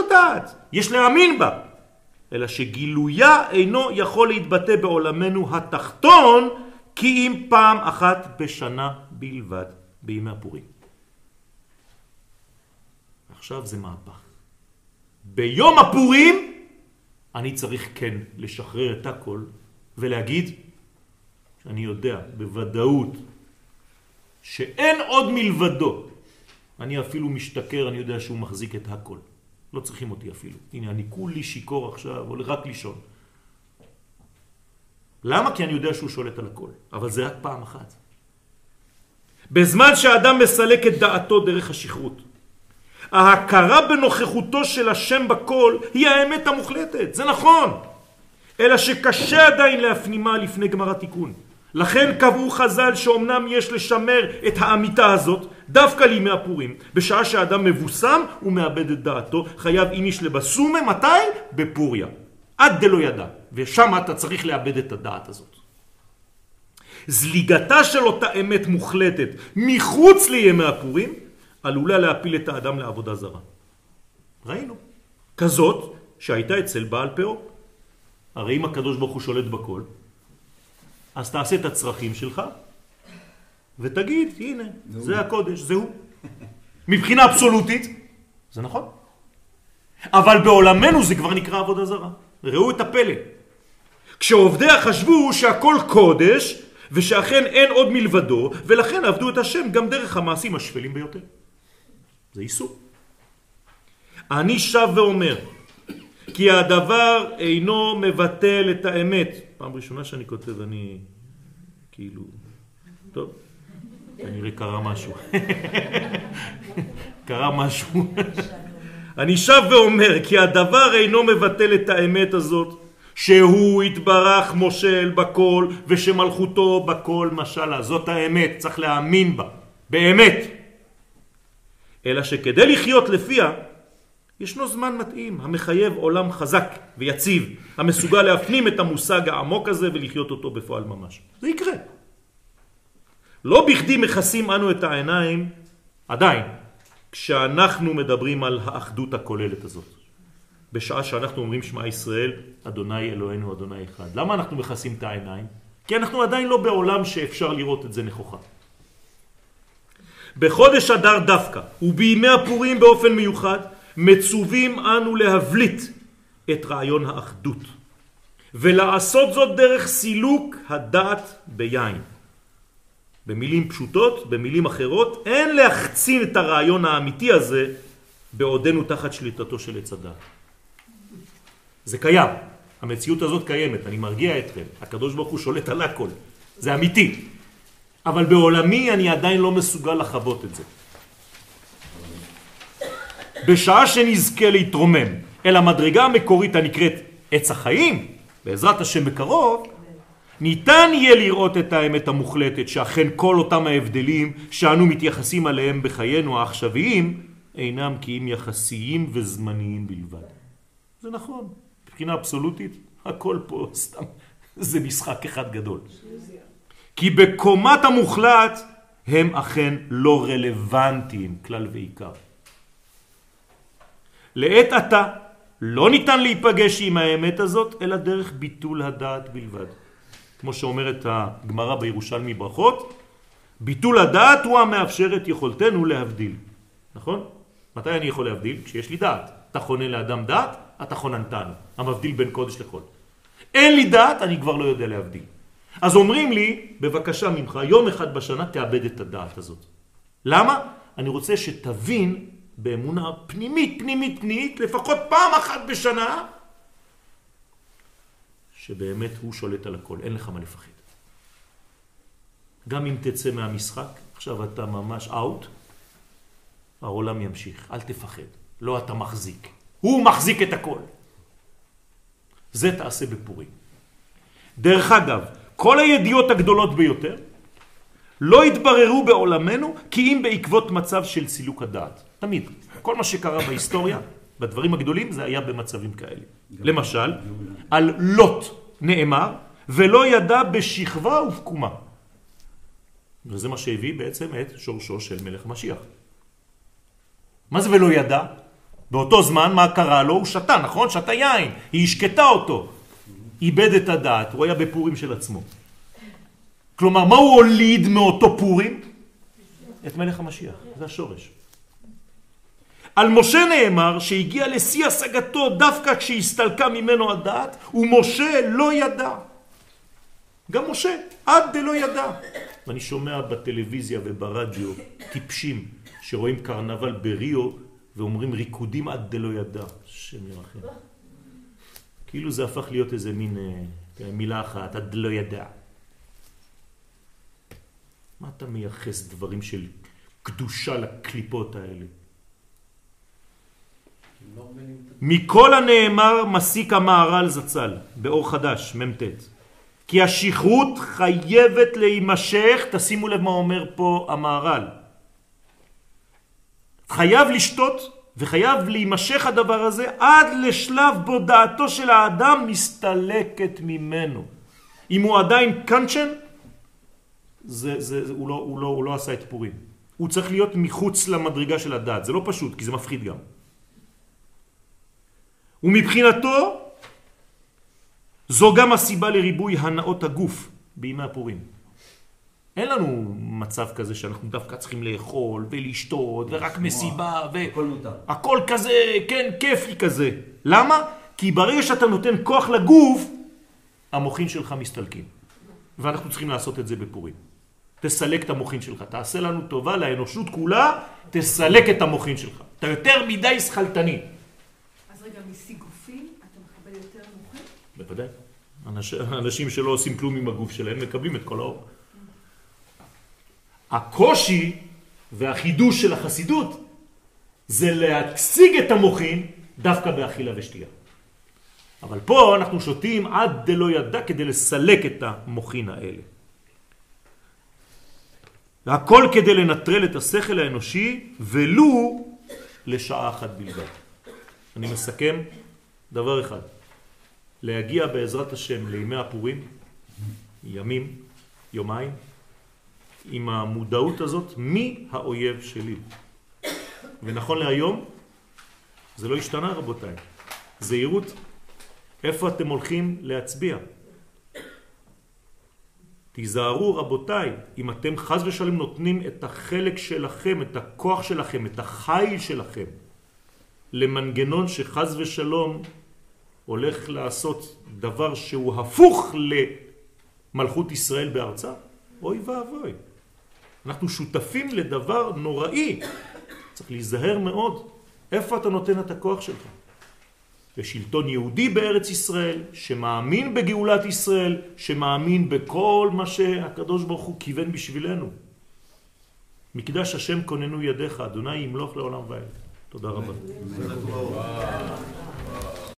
לדעת, יש להאמין בה, אלא שגילויה אינו יכול להתבטא בעולמנו התחתון, כי אם פעם אחת בשנה בלבד, בימי הפורים. עכשיו זה מהפך. ביום הפורים אני צריך כן לשחרר את הכל ולהגיד שאני יודע בוודאות שאין עוד מלבדו. אני אפילו משתכר, אני יודע שהוא מחזיק את הכל. לא צריכים אותי אפילו. הנה, אני כולי שיקור עכשיו, הולך רק לישון. למה? כי אני יודע שהוא שולט על הכל. אבל זה רק פעם אחת. בזמן שהאדם מסלק את דעתו דרך השכרות, ההכרה בנוכחותו של השם בכל היא האמת המוחלטת. זה נכון. אלא שקשה עדיין להפנימה לפני גמר התיקון. לכן קבעו חז"ל שאומנם יש לשמר את האמיתה הזאת דווקא לימי הפורים. בשעה שהאדם מבוסם ומאבד את דעתו, חייב איניש לבסומה. מתי? בפוריה. עד דלא ידע. ושם אתה צריך לאבד את הדעת הזאת. זליגתה של אותה אמת מוחלטת מחוץ לימי הפורים עלולה להפיל את האדם לעבודה זרה. ראינו. כזאת שהייתה אצל בעל פאור. הרי אם הקדוש ברוך הוא שולט בכל, אז תעשה את הצרכים שלך ותגיד, הנה, זה הקודש, זה הוא. מבחינה אבסולוטית, זה נכון. אבל בעולמנו זה כבר נקרא עבודה זרה. ראו את הפלא. כשעובדיה חשבו שהכל קודש, ושאכן אין עוד מלבדו, ולכן עבדו את השם גם דרך המעשים השפלים ביותר. זה איסור. אני שב ואומר, כי הדבר אינו מבטל את האמת. פעם ראשונה שאני כותב, אני כאילו, טוב, כנראה קרה משהו. קרה משהו. אני שב ואומר, כי הדבר אינו מבטל את האמת הזאת, שהוא יתברך מושל בכל, ושמלכותו בכל משלה. זאת האמת, צריך להאמין בה, באמת. אלא שכדי לחיות לפיה, ישנו זמן מתאים, המחייב עולם חזק ויציב, המסוגל להפנים את המושג העמוק הזה ולחיות אותו בפועל ממש. זה יקרה. לא בכדי מכסים אנו את העיניים, עדיין, כשאנחנו מדברים על האחדות הכוללת הזאת. בשעה שאנחנו אומרים שמע ישראל, אדוני אלוהינו, אדוני אחד. למה אנחנו מכסים את העיניים? כי אנחנו עדיין לא בעולם שאפשר לראות את זה נכוחה. בחודש אדר דווקא, ובימי הפורים באופן מיוחד, מצווים אנו להבליט את רעיון האחדות, ולעשות זאת דרך סילוק הדעת ביין. במילים פשוטות, במילים אחרות, אין להחצין את הרעיון האמיתי הזה בעודנו תחת שליטתו של עץ הדעת. זה קיים, המציאות הזאת קיימת, אני מרגיע אתכם, הקדוש ברוך הוא שולט על הכל, זה אמיתי. אבל בעולמי אני עדיין לא מסוגל לחוות את זה. בשעה שנזכה להתרומם אל המדרגה המקורית הנקראת עץ החיים, בעזרת השם בקרוב, ניתן יהיה לראות את האמת המוחלטת שאכן כל אותם ההבדלים שאנו מתייחסים עליהם בחיינו העכשוויים אינם כי הם יחסיים וזמניים בלבד. זה נכון, מבחינה אבסולוטית הכל פה סתם, זה משחק אחד גדול. כי בקומת המוחלט הם אכן לא רלוונטיים כלל ועיקר. לעת עתה לא ניתן להיפגש עם האמת הזאת אלא דרך ביטול הדעת בלבד. כמו שאומרת הגמרא בירושלמי ברכות, ביטול הדעת הוא המאפשר את יכולתנו להבדיל. נכון? מתי אני יכול להבדיל? כשיש לי דעת. אתה חונן לאדם דעת, אתה חוננתנו. המבדיל בין קודש לחול. אין לי דעת, אני כבר לא יודע להבדיל. אז אומרים לי, בבקשה ממך, יום אחד בשנה תאבד את הדעת הזאת. למה? אני רוצה שתבין באמונה פנימית, לפחות פעם אחת בשנה, שבאמת הוא שולט על הכל, אין לך מה לפחד. גם אם תצא מהמשחק, עכשיו אתה ממש אאוט, העולם ימשיך, אל תפחד, לא אתה מחזיק, הוא מחזיק את הכל. זה תעשה בפורים. דרך אגב, כל הידיעות הגדולות ביותר לא התבררו בעולמנו כי אם בעקבות מצב של סילוק הדעת. תמיד, כל מה שקרה בהיסטוריה, בדברים הגדולים, זה היה במצבים כאלה. למשל, על לוט נאמר, ולא ידע בשכבה ובקומה. וזה מה שהביא בעצם את שורשו של מלך משיח. מה זה ולא ידע? באותו זמן מה קרה לו? הוא שתה, נכון? שתה יין. היא השקטה אותו. איבד את הדעת. הוא היה בפורים של עצמו. כלומר, מה הוא הוליד מאותו פורים? את מלך המשיח. זה השורש. על משה נאמר שהגיע לשיא השגתו דווקא כשהסתלקה ממנו הדעת, ומשה לא ידע. גם משה, עד דלא ידע. ואני שומע בטלוויזיה וברדיו טיפשים שרואים קרנבל בריו ואומרים ריקודים עד דלא ידע. שם ירחם. כאילו זה הפך להיות איזה מין מילה אחת, עד דלא ידע. מה אתה מייחס דברים של קדושה לקליפות האלה? מכל הנאמר מסיק המהר"ל זצ"ל באור חדש ממתת, כי השכרות חייבת להימשך. תשימו לב מה אומר פה המהר"ל, חייב לשתות וחייב להימשך הדבר הזה עד לשלב בו דעתו של האדם מסתלקת ממנו. אם הוא עדיין קנצ'ן, הוא לא עשה את פורים. הוא צריך להיות מחוץ למדרגה של הדעת. זה לא פשוט, כי זה מפחיד גם. ומבחינתו זו גם הסיבה לריבוי הנאות הגוף בימי הפורים. אין לנו מצב כזה שאנחנו דווקא צריכים לאכול ולשתות ורק מסיבה הכל כזה, כן, כיפי כזה. למה? כי ברגע שאתה נותן כוח לגוף, המוחין שלך מסתלקים. ואנחנו צריכים לעשות את זה בפורים. תסלק את המוחין שלך. תעשה לנו טובה, לאנושות כולה, תסלק את המוחין שלך. אתה יותר מדי שחלטני. אז רגע, מסיגופים אתה מקבל יותר מוחין? בוודאי. אנשים שלא עושים כלום עם הגוף שלהם מקבלים את כל האור. הקושי והחידוש של החסידות זה להשיג את המוחין דווקא באכילה ושתייה. אבל פה אנחנו שותים עד דלא ידע כדי לסלק את המוחין האלה. הכל כדי לנטרל את השכל האנושי ולו לשעה אחת בלבד. אני מסכם דבר אחד. להגיע בעזרת השם לימי הפורים, ימים, יומיים, עם המודעות הזאת, מי האויב שלי. ונכון להיום, זה לא השתנה רבותיי. זהירות, איפה אתם הולכים להצביע? תיזהרו רבותיי, אם אתם חס ושלום נותנים את החלק שלכם, את הכוח שלכם, את החיל שלכם, למנגנון שחס ושלום הולך לעשות דבר שהוא הפוך למלכות ישראל בארצה, אוי ואבוי. אנחנו שותפים לדבר נוראי. צריך להיזהר מאוד. איפה אתה נותן את הכוח שלך? לשלטון יהודי בארץ ישראל, שמאמין בגאולת ישראל, שמאמין בכל מה שהקדוש ברוך הוא כיוון בשבילנו. מקדש השם כוננו ידיך, אדוני ימלוך לעולם ועד. תודה רבה.